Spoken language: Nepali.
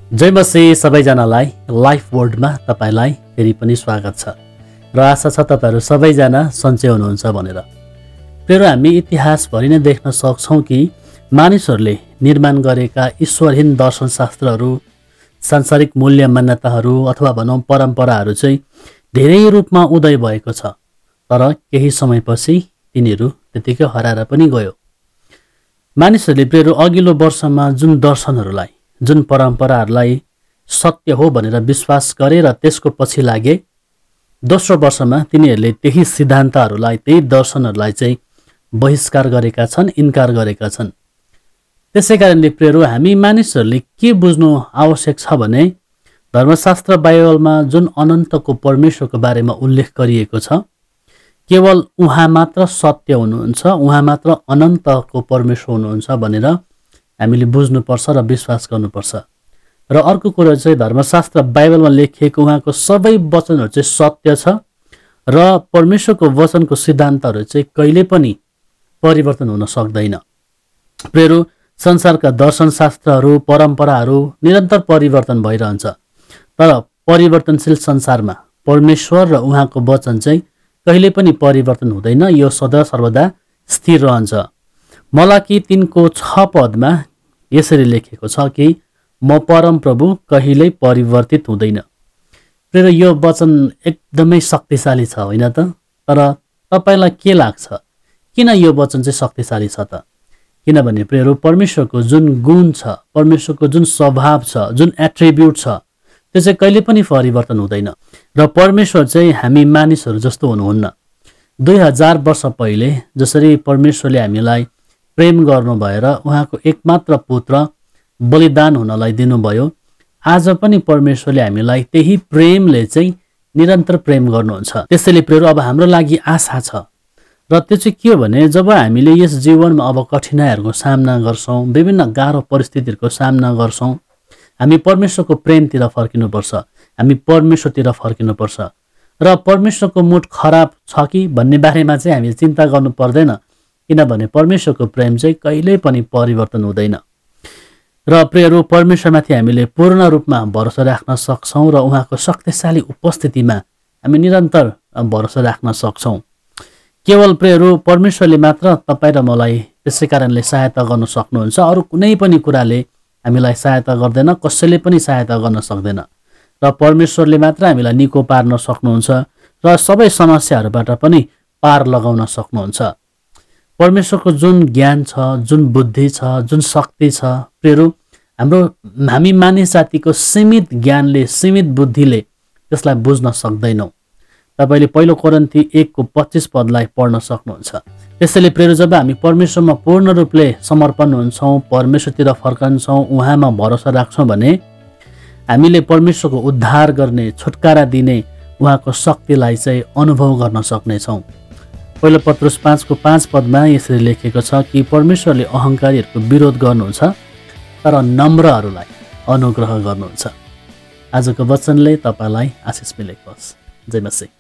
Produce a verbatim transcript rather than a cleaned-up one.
जय मसी सबैजनालाई लाइफ वर्ल्डमा तपाईलाई फेरि पनि स्वागत छ र आशा छ तपाईहरु सबैजना सन्चै हुनुहुन्छ भनेर। फेरि हामी इतिहासभरि नै देख्न सक्छौं कि मानिसहरूले निर्माण गरेका ईश्वरहीन दर्शनशास्त्रहरू, सांसारिक मूल्य मान्यताहरू अथवा भनौं परम्पराहरू चाहिँ धेरै रूपमा उदय भएको छ, तर केही समयपछि तिनीहरू त्यतिकै हराएर पनि गयो। मानिसहरूले फेरि अघिल्लो वर्षमा जुन दर्शनहरूलाई, जुन परम्पराहरूलाई सत्य हो भनेर विश्वास गरे र त्यसको पछि लागे, दोस्रो वर्षमा तिनीहरूले त्यही सिद्धान्तहरूलाई, त्यही दर्शनहरूलाई चाहिँ बहिष्कार गरेका छन्, इन्कार गरेका छन्। त्यसैकारणले प्रियहरू, हामी मानिसहरूले के बुझ्नु आवश्यक छ भने धर्मशास्त्र बाइबलमा जुन अनन्तको परमेश्वरको बारेमा उल्लेख गरिएको छ, केवल उहाँ मात्र सत्य हुनुहुन्छ, उहाँ मात्र अनन्तको परमेश्वर हुनुहुन्छ भनेर हामीले बुझ्नुपर्छ र विश्वास गर्नुपर्छ। र अर्को कुरा चाहिँ धर्मशास्त्र बाइबलमा लेखिएको उहाँको सबै वचनहरू चाहिँ सत्य छ र परमेश्वरको वचनको सिद्धान्तहरू चाहिँ कहिले पनि परिवर्तन हुन सक्दैन। प्रियहरू, संसारका दर्शनशास्त्रहरू, परम्पराहरू निरन्तर परिवर्तन भइरहन्छ, तर परिवर्तनशील संसारमा परमेश्वर र उहाँको वचन चाहिँ कहिले पनि परिवर्तन हुँदैन, यो सदा सर्वदा स्थिर रहन्छ। मलाकी तीनको छ पदमा यसरी लेखेको छ कि म परम प्रभु कहिल्यै परिवर्तित हुँदैन। प्रिय, यो वचन एकदमै शक्तिशाली छ होइन त? तर तपाईलाई के लाग्छ, किन यो वचन चाहिँ शक्तिशाली छ त? किनभने प्रियहरू, परमेश्वरको जुन गुण छ, परमेश्वरको जुन स्वभाव छ, जुन एट्रिब्युट छ, त्यो चाहिँ कहिले पनि परिवर्तन हुँदैन। र परमेश्वर चाहिँ हामी मानिसहरू जस्तो हुनुहुन्न। दुई हजार वर्ष पहिले जसरी परमेश्वरले हामीलाई प्रेम गर्नु भएर उहाँको एकमात्र पुत्र बलिदान हुनलाई दिनुभयो, आज पनि परमेश्वरले हामीलाई त्यही प्रेमले चाहिँ निरन्तर प्रेम गर्नुहुन्छ। त्यसैले प्रियहरू, अब हाम्रो लागि आशा छ, र त्यो चाहिँ के हो भने जब हामीले यस जीवनमा अब कठिनाइहरूको सामना गर्छौँ, विभिन्न गाह्रो परिस्थितिहरूको सामना गर्छौँ, हामी परमेश्वरको प्रेमतिर फर्किनुपर्छ, हामी परमेश्वरतिर फर्किनुपर्छ। र परमेश्वरको मुड खराब छ कि भन्ने बारेमा चाहिँ हामीले चिन्ता गर्नु पर्दैन, किनभने परमेश्वरको प्रेम चाहिँ कहिल्यै पनि परिवर्तन हुँदैन। र प्रियहरू, परमेश्वरमाथि हामीले पूर्ण रूपमा भरोसा राख्न सक्छौँ र उहाँको शक्तिशाली उपस्थितिमा हामी निरन्तर भरोसा राख्न सक्छौँ। केवल प्रियहरू, परमेश्वरले मात्र तपाईँ र मलाई त्यसै कारणले सहायता गर्न सक्नुहुन्छ, अरू कुनै पनि कुराले हामीलाई सहायता गर्दैन, कसैले पनि सहायता गर्न सक्दैन। र परमेश्वरले मात्र हामीलाई निको पार्न सक्नुहुन्छ र सबै समस्याहरूबाट पनि पार लगाउन सक्नुहुन्छ। परमेश्वरको जुन ज्ञान छ, जुन बुद्धि छ, जुन शक्ति छ, प्रियहरू, हाम्रो हामी मानिस जातिको सीमित ज्ञानले, सीमित बुद्धिले त्यसलाई बुझ्न सक्दैनौँ। तपाईँले पहिलो कोरिन्थी एकको पच्चिस पदलाई पढ्न सक्नुहुन्छ। त्यसैले प्रियहरू, जब हामी परमेश्वरमा पूर्ण रूपले समर्पण हुन्छौँ, परमेश्वरतिर फर्कन्छौँ, उहाँमा भरोसा राख्छौँ भने हामीले परमेश्वरको उद्धार गर्ने, छुटकारा दिने उहाँको शक्तिलाई चाहिँ अनुभव गर्न सक्नेछौँ। पहिलो पत्रुस पाँचको पाँच पदमा यसरी लेखेको छ कि परमेश्वरले अहङ्कारीहरूको विरोध गर्नुहुन्छ, तर नम्रहरूलाई अनुग्रह गर्नुहुन्छ। आजको वचनले तपाईँलाई आशिष मिलेको होस्। जय मसीह।